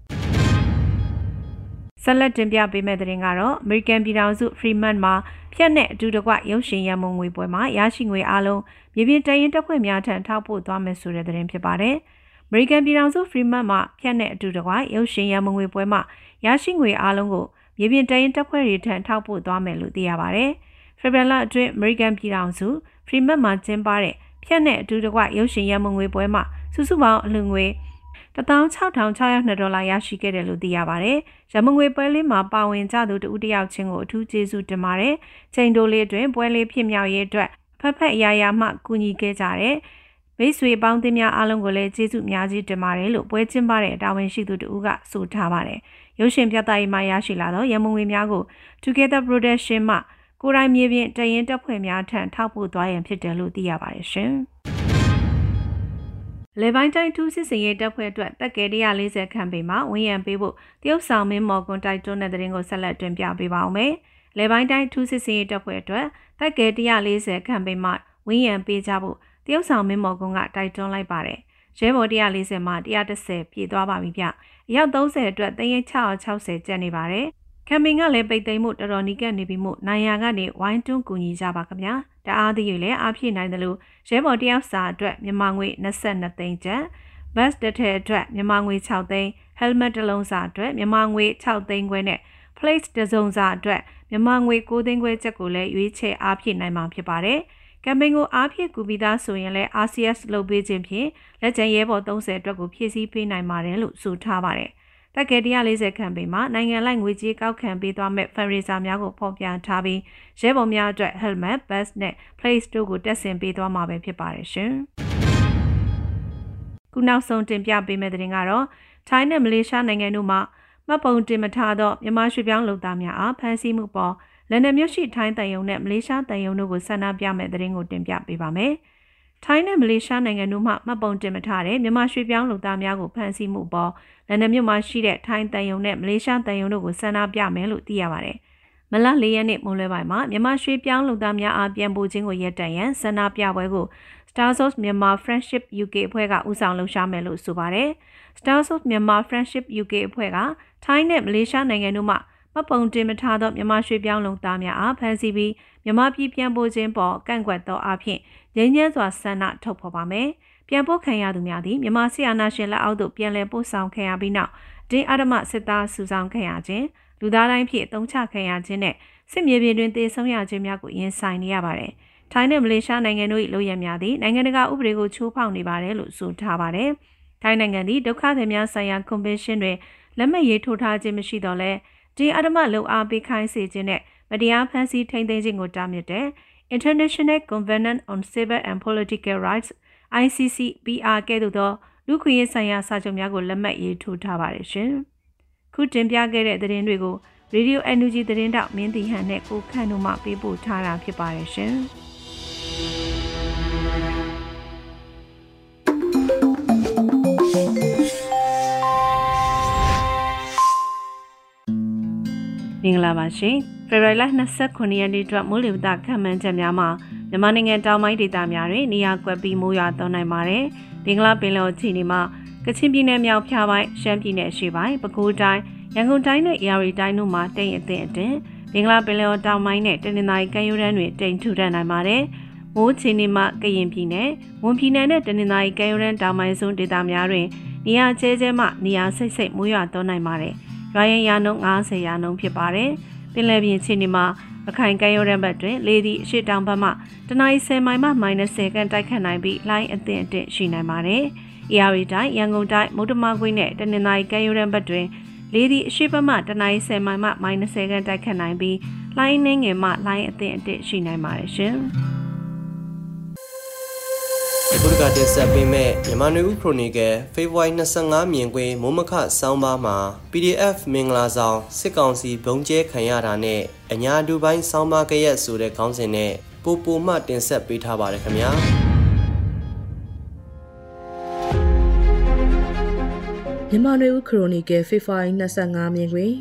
ဆက်လက်တင်ပြပေးမယ့်သတင်းကတော့ American ပြည်ထောင်စု Fremont မှာဖြတ်နဲ့အတူတကွရုပ်ရှင်ရန်မုံငွေပွဲမှာရရှိငွေအလုံးမြေပြင်တရင်တပ်ဖွဲ့များထံထောက်ပို့သွားမယ်ဆိုတဲ့သတင်းဖြစ်ပါတယ်။ American ပြည်ထောင်စု Fremont မှာဖြတ်နဲ့အတူတကွရုပ်ရှင်ရန်မုံငွေပွဲမှာရရှိငွေအလုံးကိုမြေပြင်တရင်တပ်ဖွဲ့တွေထံထောက်ပို့သွားမယ်လို့သိရပါတယ်။ဖေဖော်ဝါရီလအတွင်း American ပြည်ထောင်စု Fremont မှာကျင်းပတဲ့ဖြတ်နဲ့အတူတကွရုပ်ရှင်ရန်မုံငွေပွဲမှာစုစုပေါင်းအလှူငွေ$16,602ရရှိခဲ့တယ်လို့သိရပါတယ်။ရမငွေပွဲလေးမှာပါဝင်ကြသူတဦးတယောက်ချင်းကိုအထူးကျေးဇူးတင်ပါတယ်။ချိန်တိုလေးအတွင်းပွဲလေးဖြစ်မြောက်ရေးအတွက်ဖက်ဖက်အရာရာမှကူညီခဲ့ကြတဲ့မိတ်ဆွေပေါင်းသင်းများအားလုံးကိုလည်းကျေးဇူးအများကြီးတင်ပါတယ်လို့ပွဲကျင်းပတဲ့တာဝန်ရှိသူတဦးကဆိုထားပါတယ်။ရုပ်ရှင်ပြသရေးမှာရရှိလာသောရမငွေများကို Together Production မှကိုယ်တိုင်မြေပြင်တရင်တပ်ဖွဲ့များထံထောက်ပို့သွားရန်ဖြစ်တယ်လို့သိရပါတယ်ရှင်။လေပိုင်းတိုင်းထူးစစ်စင်ရေးတပ်ဖွဲ့အတွက်တက်ကယ်140ခန့်ပေမှာဝင်းရံပေးဖို့တရုတ်ဆောင်မင်းမော်ကွန်တိုက်တွန်းတဲ့တဲ့ရင်ကိုဆက်လက်တင်ပြပေးပါအောင်မယ်။လေပိုင်းတိုင်းထူးစစ်စင်ရေးတပ်ဖွဲ့အတွက်တက်ကယ်140ခန့်ပေမှာဝင်းရံပေးကြဖို့တရုတ်ဆောင်မင်းမော်ကွန်ကတိုက်တွန်းလိုက်ပါတယ်။ရဲဘော်140မှာ110ပြည့်သွားပါပြီဗျ။အယောက်30အတွက်360ကျန်နေပါတယ်။ကမ်ပိန်းကလည်းပိတ်သိမ်းမှုတော်တော်နီးကပ်နေပြီမို့နိုင်ရာကနေဝိုင်းတွန်းကူညီကြပါခင်ဗျာတအားသည်တွေလည်းအားဖြည့်နိုင်တယ်လို့ရဲဘော်တယောက်စာအတွက်မြန်မာငွေ22သိန်းကျပ်ဘတ်တစ်ထည်အတွက်မြန်မာငွေ6သိန်းဟဲလ်မက်တစ်လုံးစာအတွက်မြန်မာငွေ6သိန်းခွဲနဲ့ plate တစ်စုံစာအတွက်မြန်မာငွေ9သိန်းခွဲကျပ်ကိုလည်းရွေးချယ်အားဖြည့်နိုင်မှာဖြစ်ပါတယ်ကမ်ပိန်းကိုအားဖြည့်ကူပြီးသားဆိုရင်လည်း RCS လုပ်ပေးခြင်းဖြင့်လက်ကျန်ရဲဘော်30အတွက်ကိုဖြည့်ဆည်းပေးနိုင်ပါတယ်လို့ဆိုထားပါတယ်တက်ကယ်140ခန့်ပေမှာနိုင်ငံလိုက်ငွေကြေးကောက်ခံပေးသွားမဲ့ fundraiser များကိုဖော်ပြထားပြီးရဲဘော်များအတွက် helmet, vest နဲ့ plate တို့ကိုတက်ဆင်ပေးသွားမှာပဲဖြစ်ပါတယ်ရှင်။ခုနောက်ဆုံးတင်ပြပေးမယ့်သတင်းကတော့ထိုင်းနဲ့မလေးရှားနိုင်ငံတို့မှာမှတ်ပုံတင်မထားသောမြန်မာရွှေပြောင်းလုပ်သားများအားဖမ်းဆီးမှုပေါ်လန်ဒန်မြို့ရှိထိုင်းတန်ယုံနဲ့မလေးရှားတန်ယုံတို့ကိုဆန္ဒပြမဲ့သတင်းကိုတင်ပြပေးပါမယ်။ထိုင်းနဲ့မလေးရှားနိုင်ငံတို့မှမှတ်ပုံတင်မထားတဲ့မြန်မာရွှေပြောင်းလုပ်သားများကိုဖမ်းဆီးမှုပေါ်လန်ဒန်မြို့မှာရှိတဲ့ထိုင်းတန်ယုံနဲ့မလေးရှားတန်ယုံတို့ကိုဆန္ဒပြမယ်လို့သိရပါတယ်။မလ4ရက်နေ့မွန်းလွဲပိုင်းမှာမြန်မာရွှေပြောင်းလုပ်သားများအားပြန်ပို့ခြင်းကိုရပ်တန့်ရန်ဆန္ဒပြပွဲကို Stars of Myanmar Friendship UK အဖွဲ့ကဦးဆောင်လှုပ်ရှားမယ်လို့ဆိုပါတယ်။ Stars of Myanmar Friendship UK အဖွဲ့ကထိုင်းနဲ့မလေးရှားနိုင်ငံတို့မှမှတ်ပုံတင်မထားသောမြန်မာရွှေပြောင်းလုပ်သားများအားဖမ်းဆီးပြီးမြန်မာပြည်ပြန်ပို့ခြင်းပေါ်ကန့်ကွက်သောအဖြစ်ငြိမ်းချမ်းစွာဆန္ဒထုတ်ဖော်ပါမယ်။ပြန်ပို့ခံရသူများသည်မြန်မာစစ်အာဏာရှင်လက်အောက်သို့ပြန်လည်ပို့ဆောင်ခံရပြီးနောက်တင်းအဓမ္မစစ်သားစုဆောင်ခံရခြင်းလူသားတိုင်းဖြင့်တုံ့ချခံရခြင်းနဲ့စစ်မြေပြင်တွင်တည်ဆုံရခြင်းများကိုရင်ဆိုင်နေရပါတယ်။ထိုင်းနဲ့မလေးရှားနိုင်ငံတို့၏လုပ်ရများသည့်နိုင်ငံတကာဥပဒေကိုချိုးဖောက်နေပါတယ်လို့ဆိုထားပါတယ်။ထိုင်းနိုင်ငံသည်ဒုက္ခသည်များဆိုင်ရာကွန်ဗင်းရှင်းတွင်လက်မှတ်ရေးထိုးထားခြင်းမရှိတော့လဲဒီအဓမ္မလုံအားပေးခိုင်းစေခြင်းနဲ့မတရားဖမ်းဆီးထိန်းသိမ်းခြင်းကိုတားမြစ်တဲ့ International Covenant on Civil and Political Rights ICCPR ကဲ့သို့သောလူခွင့်ရေးဆိုင်ရာစာချုပ်များကိုလက်မှတ်ရေးထိုးထားပါတယ်ရှင်။ခုတင်ပြခဲ့တဲ့သတင်းတွေကို Radio NUG သတင်းတောက်မင်းတီဟန်နဲ့ကိုခန့်တို့မှပေးပို့ထားတာဖြစ်ပါတယ်ရှင်။ပါရှင်။ဖေဖော်ဝါရီလ29ရက်နေ့အတွက်မိုးလေဝသခန့်မှန်းချက်များမှာမြန်မာနိုင်ငံတောင်ပိုင်းဒေသများတွင်နေရာကွက်ပြီးမိုးရွာသွန်းနိုင်ပါတယ်။ဘင်္ဂလားပင်လယ်အခြေအနေမှာကချင်ပြည်နယ်မြောက်ဖြားပိုင်းရှမ်းပြည်နယ်အရှေ့ပိုင်းပဲခူးတိုင်းရန်ကုန်တိုင်းနဲ့အေရီတိုင်းတို့မှာတိမ်အထင်အတင်ဘင်္ဂလားပင်လယ်တောင်ပိုင်းနဲ့တနင်္သာရီကမ်းရိုးတန်းတွေတိမ်ထူထပ်နိုင်ပါတယ်။မိုးအခြေအနေမှာကရင်ပြည်နယ်ဝန်ပြည်နယ်နဲ့တနင်္သာရီကမ်းရိုးတန်းတောင်ပိုင်းစွန်းဒေသများတွင်နေရာကျဲကျဲမှနေရာစိတ်စိတ်မိုးရွာသွန်းနိုင်ပါတယ်။ရွာရင်ရာနှုန်း90%ဖြစ်ပါတယ်။ပင်လယ်ပြင်အခြေအနေမှာရခိုင်ကမ်းရိုးတန်းဘက်တွင်လေသည့်အရှေ့တောင်ဘက်မှတနအီ10မိုင်မှ-10ခန့်တိုက်ခတ်နိုင်ပြီးလိုင်းအသင့်အတင့်ရှိနိုင်ပါတယ်။ AR တိုင်းရန်ကုန်တိုင်းမုဒ္ဓမကွင်းနဲ့တနင်္သာရီကမ်းရိုးတန်းဘက်တွင်လေသည့်အရှေ့ဘက်မှတနအီ10မိုင်မှ-10ခန့်တိုက်ခတ်နိုင်ပြီးလိုင်းနှင်းငယ်မှလိုင်းအသင့်အတင့်ရှိနိုင်ပါတယ်ရှင်။အခုတကတင်ဆက်ပေးမဲ့မြန်မာနွေဦးခရိုနီကယ်ဖေဖော်ဝါရီ25မြင်ကွင်းမိုးမခဆောင်းပါးမှာ PDF မင်္ဂလာဆောင်စစ်ကောင်စီဘုံကျဲခံရတာနဲ့အညာတူပိုင်းဆောင်းပါးကရက်ဆိုတဲ့ခေါင်းစဉ်နဲ့ပိုမှတင်ဆက်ပေးထားပါတယ်ခင်ဗျာမြန်မာနွေဦးခရိုနီကယ်ဖေဖော်ဝါရီ25မြင်ကွင်း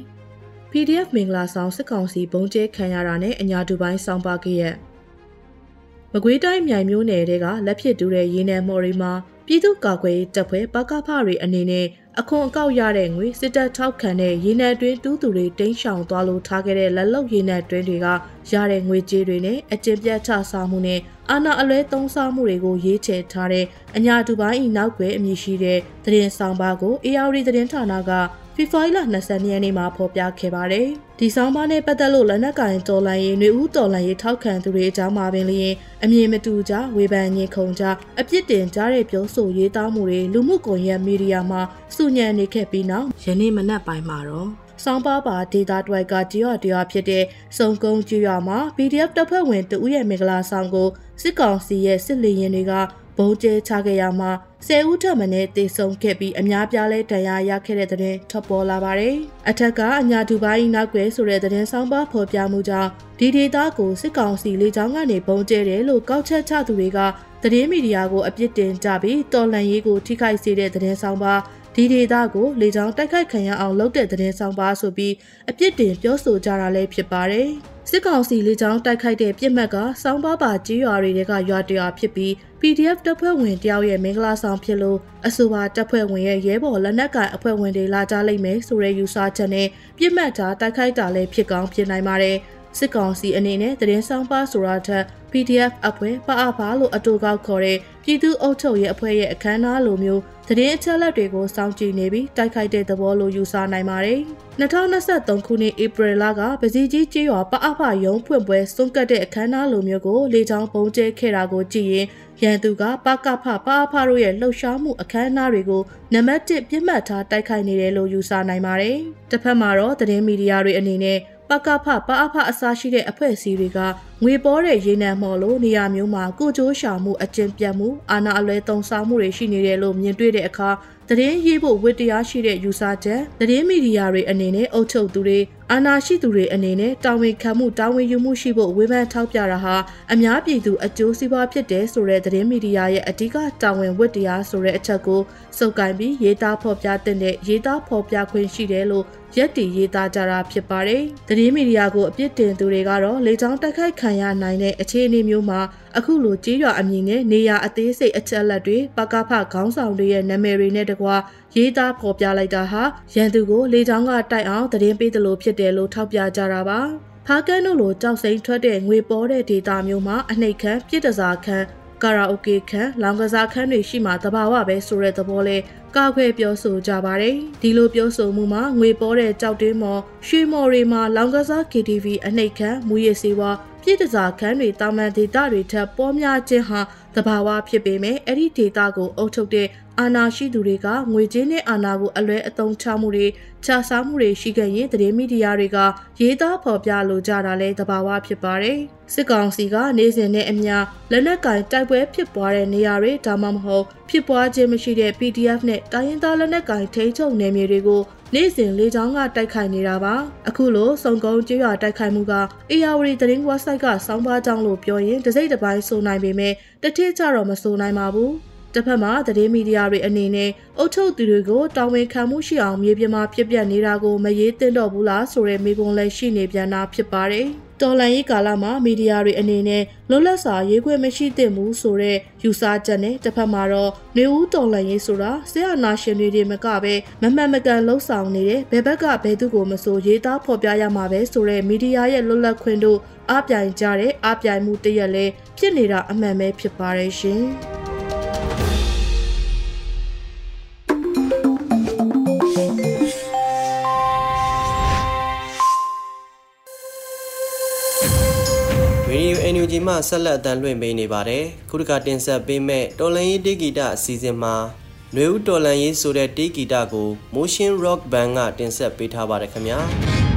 PDF မင်္ဂလာဆောင်စစ်ကောင်စီဘုံကျဲခံရတာနဲ့အညာတူပိုင်းဆောင်းပါးကရက်မကွေးတိုင်းမြိုင်မျိုးနယ်တွေကလက်ဖြစ်တူတဲ့ရေနံမော်ရီမှာပြည်သူ့ကာကွယ်ရေးတပ်ဖွဲ့ပကဖတွေအနေနဲ့အခွန်အကောက်ရတဲ့ငွေစစ်တပ်ထောက်ခံတဲ့ရေနံတွင်းတူးသူတွေတိမ်းရှောင်သွားလို့ထားခဲ့တဲ့လက်လုံရေနံတွင်းတွေကရတဲ့ငွေကြေးတွေနဲ့အကျင့်ပြတ်ချစားမှုနဲ့အာဏာအလွဲသုံးစားမှုတွေကိုရေးချယ်ထားတဲ့အညာတူပိုင်းဤနောက်ွယ်အမည်ရှိတဲ့သတင်းဆောင်ပါကို AR သတင်းဌာနကဖေဖော်ဝါရီလ20ရက်နေ့မှာဖော်ပြခဲ့ပါတယ်။ဒီဆောင်ပါနဲ့ပတ်သက်လို့လက်နက်ကင်တော်လှန်ရေးနှွေဦးတော်လှန်ရေးထောက်ခံသူတွေအကြောင်းမှာပင်လျင်အမြင်မတူကြဝေဖန်ညင်ခုန်ကြအပြစ်တင်ကြတဲ့ပြောဆိုရေးသားမှုတွေလူမှုကွန်ရက်မီဒီယာမှာစုညံနေခဲ့ပြီးနောက်ယနေ့မနက်ပိုင်းမှာတော့ဆောင်းပါပါဒေတာတွိုက်ကကြေးရွာတရားဖြစ်တဲ့စုံကုန်းကြေးရွာမှာ PDF တပ်ဖွဲ့ဝင်တဦးရဲ့မင်္ဂလာဆောင်ကိုစစ်ကောင်စီရဲ့စစ်လေရင်တွေကဘုံကျဲချခဲ့ရမှာ10ဦးထပ်မံနဲ့တေဆုံးခဲ့ပြီးအများပြားလဲတရားရခဲ့တဲ့တဲ့ထွက်ပေါ်လာပါတယ်။အထက်ကအညာတူပိုင်းနောက်ွယ်ဆိုတဲ့တဲ့ဆောင်းပါဖော်ပြမှုကြောင့်ဒီဒေတာကိုစစ်ကောင်စီလေကြောင်းကနေဘုံကျဲတယ်လို့ကောက်ချက်ချသူတွေကသတင်းမီဒီယာကိုအပြစ်တင်ကြပြီးတော်လှန်ရေးကိုထိခိုက်စေတဲ့တဲ့ဆောင်းပါဒီဒေတာကိုလေကြောင်းတိုက်ခိုက်ခံရအောင်လုပ်တဲ့တဲ့ဆောင်းပါဆိုပြီးအပြစ်တင်ပြောဆိုကြတာလည်းဖြစ်ပါတယ်။စစ်ကောင်စီလေကြောင်းတိုက်ခိုက်တဲ့ပြစ်မှတ်ကစောင်းပါပါကြေးရွာတွေကရွာတရွာဖြစ်ပြီး PDF တပ်ဖွဲ့ဝင်တယောက်ရဲ့မင်္ဂလာဆောင်ဖြစ်လို့အဆိုပါတပ်ဖွဲ့ဝင်ရဲ့ရဲဘော်လက်နက်ကိုင်အဖွဲ့ဝင်တွေလာကြလိမ့်မယ်ဆိုတဲ့ယူဆချက်နဲ့ပြစ်မှတ်ထားတိုက်ခိုက်တာလည်းဖြစ်ကောင်းဖြစ်နိုင်ပါတယ်။စစ်ကောင်စီအနေနဲ့သတင်းဆောင်ပါဆိုတာထက် PDF အဖွဲ့ပအဖလို့အတူကောက်ခေါ်တဲ့ပြည်သူ့အုပ်ချုပ်ရေးအဖွဲ့ရဲ့အခမ်းအနားလိုမျိုးသတင်းအချက်အလက်တွေကိုစောင့်ကြည့်နေပြီးတိုက်ခိုက်တဲ့သဘောလိုယူဆနိုင်ပါတယ်။2023ခုနှစ်ဧပြီလကပစီကြီးကျေးရွာပအဖရုံးဖွင့်ပွဲစွန့်ကတ်တဲ့အခမ်းအနားလိုမျိုးကိုလေကြောင်းပုံကျဲခဲ့တာကိုကြည့်ရင်ရန်သူကပကဖပအဖတို့ရဲ့လှုပ်ရှားမှုအခမ်းအနားတွေကိုနံပါတ်1ပြစ်မှတ်ထားတိုက်ခိုက်နေတယ်လို့ယူဆနိုင်ပါတယ်။တစ်ဖက်မှာတော့သတင်းမီဒီယာတွေအနေနဲ့ပကဖပအဖအစားရှိတဲ့အဖွဲ့အစည်းတွေကငွေပေါ်တဲ့ရေနံမော်လို့နေရာမျိုးမှာကိုကြိုးရှာမှုအကျင့်ပြတ်မှုအာဏာအလွဲသုံးစားမှုတွေရှိနေတယ်လို့မြင်တွေ့တဲ့အခါသတင်းရေးဖို့ဝတ္တရားရှိတဲ့ယူဆချက်သတင်းမီဒီယာတွေအနေနဲ့အုပ်ချုပ်သူတွေအာဏာရှိသူတွေအနေနဲ့တာဝန်ခံမှုတာဝန်ယူမှုရှိဖို့ဝေဖန်ထောက်ပြတာဟာအများပြည်သူအကျိုးစီးပွားဖြစ်တဲ့ဆိုတဲ့သတင်းမီဒီယာရဲ့အဓိကတာဝန်ဝတ္တရားဆိုတဲ့အချက်ကိုစုပ်ကိုင်ပြီးရေးသားဖော်ပြတဲ့ရေးသားဖော်ပြခွင့်ရှိတယ်လို့ရက်တီရေးသားကြတာဖြစ်ပါတယ်။သတင်းမီဒီယာကိုအပြစ်တင်သူတွေကတော့လေကြောင်းတိုက်ခိုက်ခံရနိုင်တဲ့အခြေအနေမျိုးမှာအခုလိုကြေးရွာအမည်နဲ့နေရာအသေးစိတ်အချက်အလက်တွေပကဖခေါင်းဆောင်တွေရဲ့နာမည်တွေနဲ့တကွာရေးသားဖော်ပြလိုက်တာဟာရန်သူကိုလေကြောင်းကတိုက်အောင်သတင်းပေးသလိုဖြစ်တယ်လို့ထောက်ပြကြတာပါ။ဖားကန်းတို့လိုကြောက်စိမ့်ထွက်တဲ့ငွေပေါ်တဲ့ဒေတာမျိုးမှာအနှိတ်ခမ်းပြစ်ဒဇာခမ်းကာရာအိုကေခမ်းလောင်ကစားခမ်းတွေရှိမှတဘာဝပဲဆိုတဲ့သဘောလဲကောက်ခွဲပြောဆိုကြပါတယ်ဒီလိုပြောဆိုမှုမှာငွေပေါ်တဲ့ကြောက်တင်းမော်ရွှေမော်တွေမှာလောင်ကစား KTV အနှိတ်ခမ်းမူရည်စေဝါပြည့်တစားခန်းတွေတာမန်ဒေတာတွေထက်ပေါများခြင်းဟာသဘာဝဖြစ်ပေမဲ့အဲ့ဒီဒေတာကိုအုပ်ချုပ်တဲ့အာဏာရှိသူတွေကငွေကြေးနဲ့အာဏာကိုအလွဲအသုံးချမှုတွေခြားစားမှုတွေရှိခဲ့ရင်သတင်းမီဒီယာတွေကရေးသားဖော်ပြလိုကြတာလဲသဘာဝဖြစ်ပါတယ်စစ်ကောင်စီကနေ့စဉ်နဲ့အမျှလက်နက်ကင်တိုက်ပွဲဖြစ်ပွားတဲ့နေရာတွေဒါမှမဟုတ်ဖြစ်ပွားခြင်းမရှိတဲ့ PDF နဲ့တိုင်းရင်းသားလက်နက်ကင်ထိန်းချုပ်နယ်မြေတွေကိုနေ့စဉ်လေကြောင်းကတိုက်ခိုက်နေတာပါအခုလိုစုံကုန်းကျေးရွာတိုက်ခိုက်မှုကအေယာဝတီသတင်း website ကစောင်းပါကြောင်းလို့ပြောရင်တစိမ့်တစ်ပိုင်းဆိုနိုင်ပေမဲ့တထစ်ကြတော့မဆိုနိုင်ပါဘူးတစ်ဖက်မှာသတင်းမီဒီယာတွေအနေနဲ့အုပ်ချုပ်သူတွေကိုတာဝန်ခံမှုရှိအောင်မြေပြင်မှာပြပြနေတာကိုမရေးသင့်တော့ဘူးလားဆိုတဲ့မေးခွန်းလည်းရှိနေပြန်တာဖြစ်ပါတယ်။တော်လှန်ရေးကာလမှာမီဒီယာတွေအနေနဲ့လွတ်လပ်စွာရေးခွင့်မရှိသင့်ဘူးဆိုတဲ့ယူဆချက်နဲ့တစ်ဖက်မှာတော့နေဦးတော်လှန်ရေးဆိုတာဆရာနာရှင်တွေမကပဲမမှန်မကန်လှုပ်ဆောင်နေတဲ့ဘယ်ဘက်ကဘယ်သူကိုမဆိုရေးသားဖော်ပြရမှာပဲဆိုတဲ့မီဒီယာရဲ့လွတ်လပ်ခွင့်တို့အပြိုင်ကြတဲ့အပြိုင်မှုတရက်လည်းဖြစ်နေတာအမှန်ပဲဖြစ်ပါတယ်ရှင်။ Radio NUG မှဆက်လက်အသံလွှင့်ပေးနေပါတယ်။ခုတစ်ခါတင်ဆက်ပေးမဲ့တော်လန်ရေးတေးဂီတအစီအစဉ်မှာနွေဦးတော်လန်ရေးဆိုတဲ့တေးဂီတကို Motion Rock Band ကတင်ဆက်ပေးထားပါတယ်ခင်ဗျာ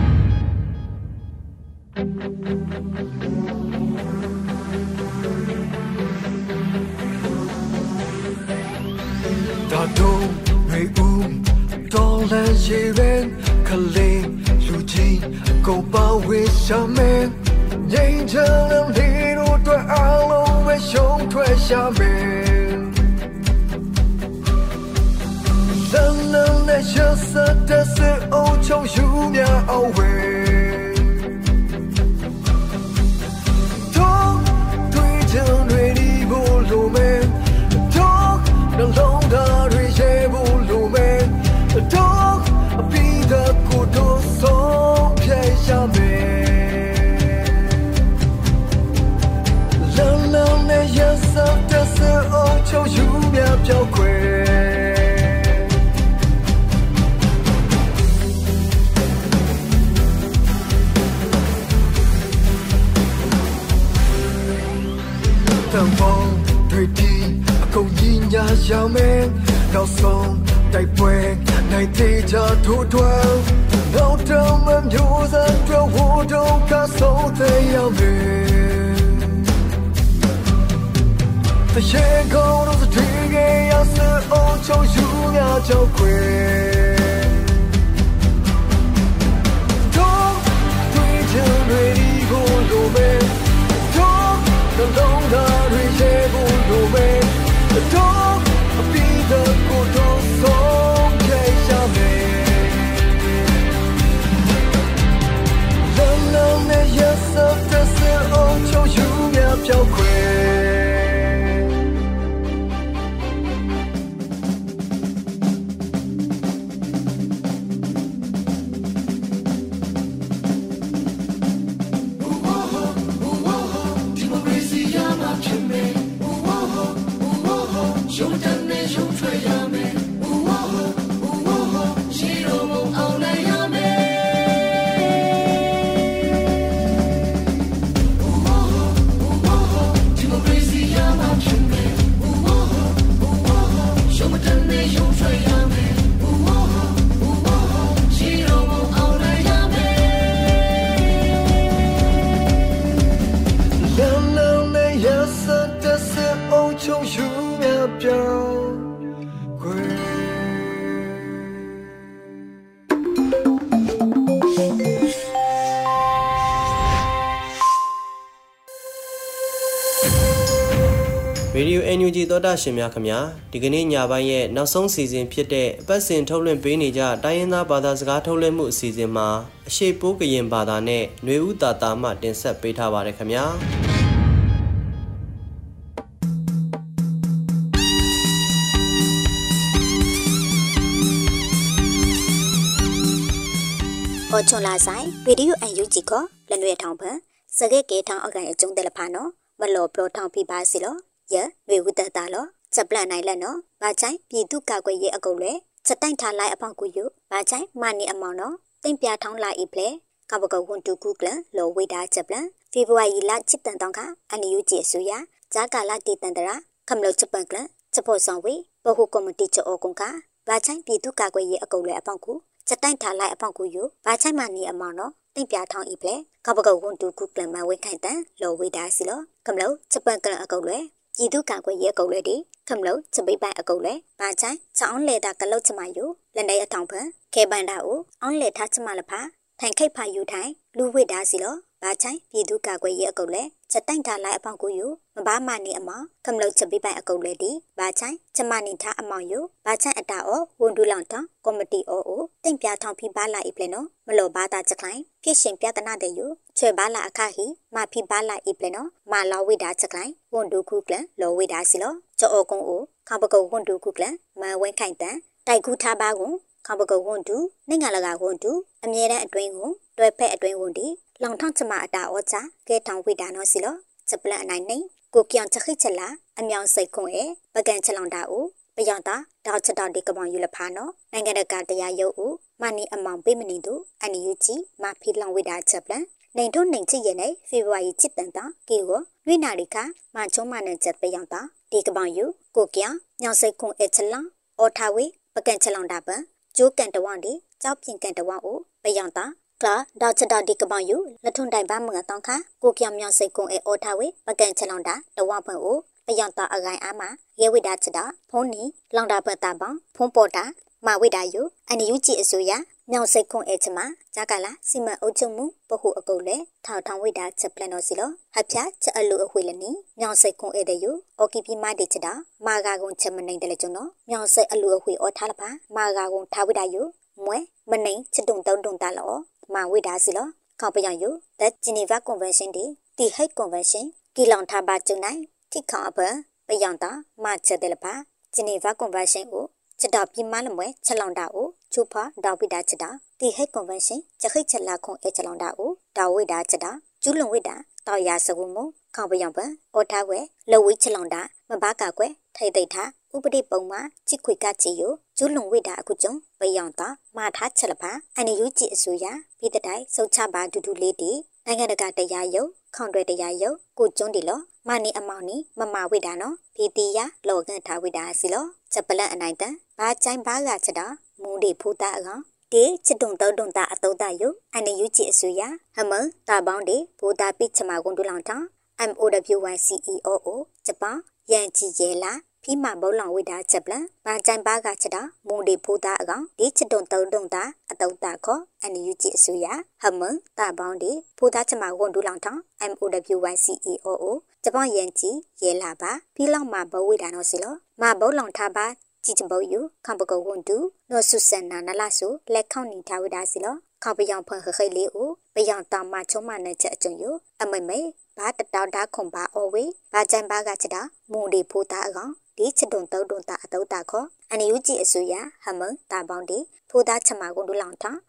။ဒါတော့နွေဦးတော်လန်ရေးရင်ခလေးလူကြီးကိုပါဝေးရှာမယ်ငြိမ်းချမ်းတဲ့တို့အတွက်အားလုံးပဲရှုံးထွက်ရှာမယ်လမ်းနဲ့ရှေ့ဆက်တဲ့စေအိုချုံယူမြအောင်ဝဲတော့တွေ့ကြတွေဒီကိုလိုမယ်တော့နှလုံးသားတွေရဲ့ဘူးလိုမယ်တော့အပြီးတဲ့ကိုတို့ဆုံးဖြတ်ရှာမယ်Yes, that's all. Show you me up your way. Tempo, pretty, a go yin ya xiao men. Now song, dai buen, nai te ja to dwell. Now tell them yours and draw water, cause so they are me.the夜空都是听给要是欧洲有鸟叫鬼都对着对的不露面都能懂得对些不露面都比得过都松开下面冷冷的夜色这是欧洲有鸟叫鬼 Radio NUG သောတာရှင်များခင်ဗျာဒီကနေ့ညပိုင်းရဲ့နောက်ဆုံးစီစဉ်ဖြစ်တဲ့အပတ်စဉ်ထုတ်လွှင့်ပေးနေကြတိုင်းရင်းသားဘာသာစကားထုတ်လွှင့်မှုအစီအစဉ်မှာအရှိပိုးကရင်ဘာသာနဲ့ຫນွေဦးတာတာမှတင်ဆက်ပေးထားပါတယ်ခင်ဗျာအော်ချွန်လာဆိုင်ဗီဒီယိုအန်ယူဂျီကလနွေထောင်ဖန်စကဲကေထောင်အကန်အကျုံးတယ်လဖာနော်မလော်ပလော်ထောင်ပြပါစီလောရဝေဝတတာလောချက်ပလန်နိုင်လက်နော်ဘာချိုင်းပြည်သူကောက်ွယ်ရေးအကုတ်လဲချက်တိုင်ထားလိုက်အပေါင်ကူယူဘာချိုင်းမနီအမောင်နော်တိမ်ပြထောင်းလာဤပလေကဘကဝွန်တူကူကလလောဝေတာချက်ပလန်ဖေဗူရီလချစ်တန်တောင်းကအန်ယူဂျီဆူယာဂျာကာလာတီတန်တရာခမလောချက်ပန်ကလချက်ဖို့ဆောင်ဝေဘဟုကော်မတီချောကွန်ကဘာချိုင်းပြည်သူကောက်ွယ်ရေးအကုတ်လဲအပေါင်ကူချက်တိုင်ထားလိုက်အပေါင်ကူယူဘာချိုင်းမနီအမောင်နော်တိမ်ပြထောင်းဤပလေကဘကဝွန်တူကူကလမဝေခိုင်တန်လောဝေတာစီလောခမလောချက်ပန်ကလအကုတ်လဲပြည်သူကောက်ွယ်ရေးအကုတ်လဲဒီခမလို့ချပိပိုင်အကုတ်လဲဘာချိုင်းချောင်းလေတာကလုတ်ချမယူလက်နေအထောင်ဖန်ခဲပန်တာကိုအောင်းလေထားချမလဖာထိုင်ခိတ်ဖာယူထိုင်လူဝိတာစီလောဘာချိုင်ပြည်သူ့ကာကွယ်ရေးအကုတ်လဲချက်တိုင်ထားလိုက်အပေါင်ကိုယူမဘာမနီအမောင်ကမ္လုတ်ချက်ပိပိုင်အကုတ်လဲဒီဘာချိုင်ချက်မနီထားအမောင်ယူဘာချိုင်အတာအောဝန်ဒူလောင်တောင်ကော်မတီအိုတင့်ပြထောင်ဖိဘာလာအိပလဲနော်မလောဘာတာချက်ခိုင်ဖြစ်ရှင်ပြတနာတဲ့ယူချွေဘာလာအခဟီမဖိဘာလာအိပလဲနော်မလောဝိဒါချက်ခိုင်ဝန်ဒူခုကလလောဝိဒါစီလောချောအကုံအိုခပကုတ်ဝန်ဒူခုကလမဝဲခိုင်တန်တိုက်ခုထားပါကုန်ခပကုတ်ဝန်ဒူနိုင်ငံလကဝန်ဒူအမြဲတမ်းအတွင်းကိုတွဲဖက်အတွင်းဝန်ဒီလောင်ထောင်းချမအတာဩချာကဲထောင်ဝိဒါနော်စီလောချက်ပလန်အနိုင်နေကိုပြောင်ချက်ခိချက်လာအမြောင်စိတ်ခွန်ရဲ့ပကံချက်လောင်တာဦးပယောင်တာတောက်ချက်တောက်ဒီကပောင်ယူလဖာနော်နိုင်ငံတကာတရားရုပ်ဦးမနီအမောင်ပေးမနေသူအန်ယူချီမဖီလောင်ဝိဒါချက်ပလန်နေထုံးနေချစ်ရဲ့နေဖေဖော်ဝါရီချစ်တန်တာကီကိုလွိနာရီခမချုံမနဲ့ချက်ပယောင်တာဒီကပောင်ယူကိုပြောင်ညောင်စိတ်ခွန်အချက်လောင်အော်ထာဝေပကံချက်လောင်တာပန်ကျိုးကန်တဝန့်ဒီကြောက်ပြင်ကန်တဝန့်ဦးပယောင်တာကလာဒေါချတာဒီကပောင်ယူလက်ထုံတိုင်ပါမငါတောင်းခါကိုပြောင်မြောင်စိတ်ကွန်အေအော်ထာဝေပကံချက်လောင်တာတဝဖွင့်အိုပယောင်တာအကိုင်အားမရဲဝိဒါချတာဖုံးနီလောင်တာပတ်တာပေါင်းဖုံးပေါ်တာမဝိဒါယူအန်ယူကြည့်အစိုးရမြောင်စိတ်ကွန်အေချမဂျာကလာစီမံအုပ်ချုပ်မှုပဟုအကုတ်လေထောင်ထောင်ဝိဒါချက်ပလန်တော်စီလောဟဖျားချက်အလူအခွေလနီမြောင်စိတ်ကွန်အေတဲ့ယူအော်ကီပီမဒီချတာမာဂါကွန်ချက်မနိုင်တယ်လေကျွန်တော်မြောင်စိတ်အလူအခွေအော်ထားလပါမာဂါကွန်ထားဝိဒါယူမွဲမနိုင်ချတုံတုံတုံတာလောမာဝိဒါစီလောခေါပယောင်ယူတဲ့ဂျီနီဗာကွန်ဗန်ရှင်းဒီတီဟိတ်ကွန်ဗန်ရှင်းကီလောင်ထားပါကျုံနိုင်ထိခေါအပပယောင်တာမချက်တယ်လပါဂျီနီဗာကွန်ဗန်ရှင်းကိုချက်တော်ပြမလမွဲချက်လောင်တာကိုချူဖာဒေါဝိဒါချက်တာတီဟိတ်ကွန်ဗန်ရှင်းချက်ခိတ်ချက်လာခွန်အဲချက်လောင်တာကိုဒေါဝိဒါချက်တာကျူးလွန်ဝိဒါတောက်ရစကူမခေါပယောင်ပအော်ထားဝဲလဝိချက်လောင်တာမဘာကကွဲထိတ်တိတ်ထားဥပဒေပုံမှာချစ်ခွေကချီယိုကျူးလွန်ဝိဒါအခုကျုံပယောင်တာမာထားချက်လပါအန်ယူကြည့်အစိုးရပြည်တိုင်စုတ်ချပါဒူဒူလေးတီနိုင်ငံတကာတရားရုံခေါန်တွဲတရားရုံကိုကျုံဒီလောမနီအမောင်နီမမဝိဒါနော်ဖီတီယာလောကန်ထားဝိဒါစီလောချက်ပလန့်အနိုင်တန်ဘာချိုင်းဘာကချက်တာမူဒီဖူတာအကောင်ဒီချစ်တုံတုံတုံတာအတုံးတာယုအန်ယူကြည့်အစိုးရဟမတာပေါင်းဒီဘူတာပိချမာကွန်ဒူလောင်ထောင်း MOWYCEO ဂျပန်ယန်ချီရဲလာဖီမာဘောလောင်ဝိဒါချက်ပလန်ဘာချိုင်းဘာကချက်တာမူဒီဖူတာအကောင်ဒီချစ်တုံတုံတုံတာအတုံးတာခေါ်အန်ယူကြည့်အစိုးရဟမတာပေါင်းဒီဖူတာချမာကွန်ဒူလောင်ထောင်း MOWYCEO ဂျပန်ယန်ချီရဲလာပါဖီလောင်မာဘောဝိဒါနော်စီလောမာဘောလောင်ထားပါကြည့်ချဘောယူခံပကောဝန်တူနော်ဆုစန်နာနလာဆုလက်ခေါနီထားဝိဒါစီလောခေါပယောင်ဖန်ခခိလေးဦးပယောင်တာမချုံမနဲ့ချက်အကျုံယူအမိမေဘာတတောက်တာခွန်ပါအော်ဝေဘာကြံဘာကချက်တာမူဒီဖိုးတာအကောင်ဒီချက်တုံတုံတုံတာအတုံတာခေါ်အန်ယူကြည့်အစိုးရဟမန်တာပေါင်းဒီဖိုးတာချက်မကွန်ဒူလောင်ထောင်း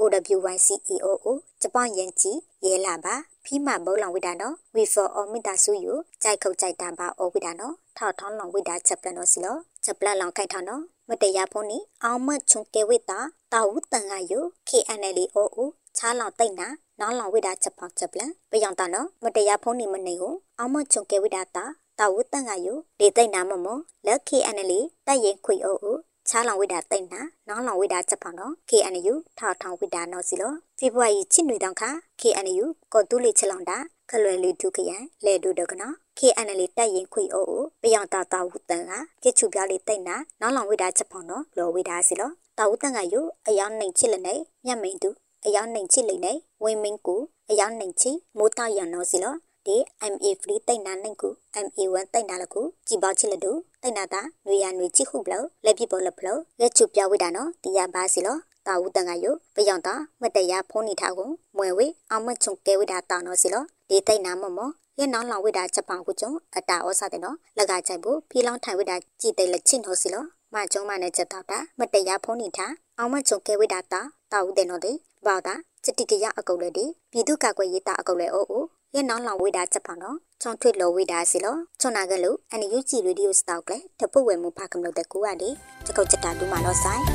MOWYCEO ဂျပန်ယန်ချီရဲလာပါဖီမာဘောလောင်ဝိဒါနော်ဝီဖော်အော်မီတာဆူယူကြိုက်ခုတ်ကြိုက်တာပါအော်ဝိဒါနော်ထောက်ထောင်းလောင်ဝိဒါချက်ပလန်နော်စီလောချက်ပလန်လောင်ခိုက်ထောင်းနော်မတရားဖုန်နီအောင်မချုံကေဝိတာတာဝတန်ကယူ KNL ချားလောင်တိတ်နာနောင်းလောင်ဝိဒါချက်ပေါချက်ပလန်ပယောင်တာနော်မတရားဖုန်နီမနေကိုအောင်မချုံကေဝိဒါတာဝတန်ကယူလေတိတ်နာမမလက် KNL တိုက်ရင်ခွေအိုချားလောင်ဝိဒါတိတ်နာနောင်းလောင်ဝိဒါချက်ပေါနော် KNU ထောက်ထောင်းဝိဒါနော်စီလောဖေဖော်ဝါရီချစ်နွေတောင်ခါ KNU ကောတူလီချက်လောင်တာခလွယ်လီဒုခရန်လေဒုဒကနော် KNL တိုက်ရင်ခွေအိုပယောင်တာဝတန်ကကချူပြလေးတိတ်နာနောင်းလောင်ဝိဒါချက်ပေါနော်လောဝိဒါစီလောတာဝတန်ကယူအယောင်နှိမ်ချစ်လနေမြတ်မိန်သူအယောင်နှိမ်ချစ်လိမ့်နေဝင်းမင်းကူအယောင်နှိမ်ချီမိုးတောက်ရနော်စီလောဒီ MA free တိတ်နာနှိမ်ကူ MA1 တိတ်နာလကူကြည်ပေါချစ်လတူတိတ်နာတာနွေရနွေချစ်ခုဘလို့လက်ပြပေါ်လက်ဖလို့လက်ချူပြဝိဒါနော်တရားပါစီလောတာဝတန်ကယူပယောင်တာမတရားဖုံးနေထားကိုမွယ်ဝေအောင်မချုံကဲဝိဒါတာနော်စီလောဒီတိတ်နာမမောရဲနောင်းလောင်ဝိဒါချက်ပေါကိုကျုံအတာဩစားတဲ့နော်လက်ကချိုက်ဖို့ဖီလောင်းထိုင်ဝိဒါကြည်တဲ့လက်ချစ်နော်စီလောမကျုံမနဲ့ချက်တော့တာမတရားဖုံးနေထားအောင်မချုံကဲဝိဒါတာဝတဲ့နော်ဒီဘောက်တာစတိကရအကုတ်လေဒီပြည်သူကာကွယ်ရေးတာအကုတ်လေအိုရဲနောင်းလောင်ဝိဒါချက်ပေါနော်ချွန်ထွေလောဝိဒါစီလောချွန်နာကလို့အန်ယူကြည်ရေဒီယိုစတောက်လေတပုတ်ဝဲမှုဖာကမလို့တဲ့ကူကဒီချက်ကုတ်ချက်တာဒူမာတော့ဆိုင်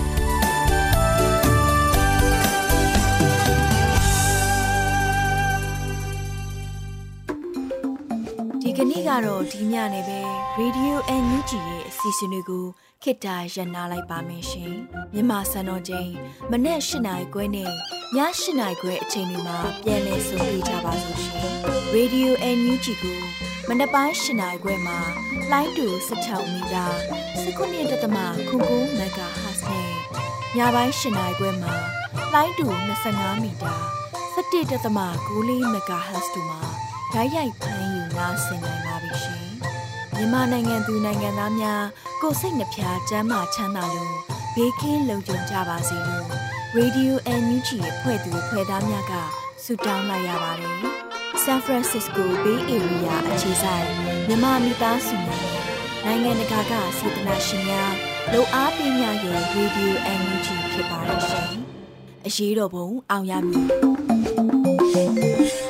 ဒီကနေ့ကတော့ဒီညနေပဲ Radio NUG ရဲ့အစီအစဉ်လေးကိုခေတ္တရ延လိုက်ပါမယ်ရှင်မြန်မာစံတော်ချိန်မနေ့၈နာရီခွဲနဲ့ည၈နာရီခွဲအချိန်တွေမှာပြန်လည်ဆိုပြကြပါလို့ရှင် Radio NUG ကိုမနေ့ပိုင်း၈နာရီခွဲမှာလိုင်းတူ16မီတာ19.9 MHz နဲ့ညပိုင်း၈နာရီခွဲမှာလိုင်းတူ25မီတာ 17.9 MHz တို့မှာဓာတ်ရိုက်ဖမ်းယူနားဆင်နိုင်ပါပြီရှင်။မြန်မာနိုင်ငံသူနိုင်ငံသားများကိုယ်စိတ်နှပြကျန်းမာချမ်းသာလို့ဘေးကင်းလုံခြုံကြပါစေလို့ Radio NUG ရဲ့ဖွဲ့သူဖွဲ့သားများကဆုတောင်းလိုက်ရပါတယ်။ San Francisco Bay Area အခြေစိုက်မြန်မာမိသားစုများနိုင်ငံတကာကစေတနာရှင်များလုံအားပေးများရဲ့ Radio NUG ဖြစ်ပါတယ်ရှင်။အရေးတော်ပုံအောင်ရမည်